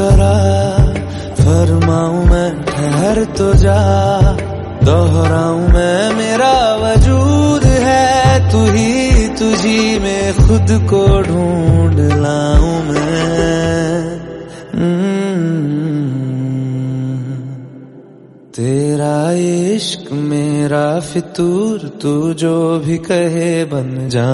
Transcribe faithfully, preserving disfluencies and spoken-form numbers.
जरा फरमाऊं मैं ठहर तो जा, दोहराऊं मैं मेरा वजूद है तू ही तुझी में खुद को ढूंढ लाऊं मैं। तेरा इश्क मेरा फितूर, तू जो भी कहे बन जा।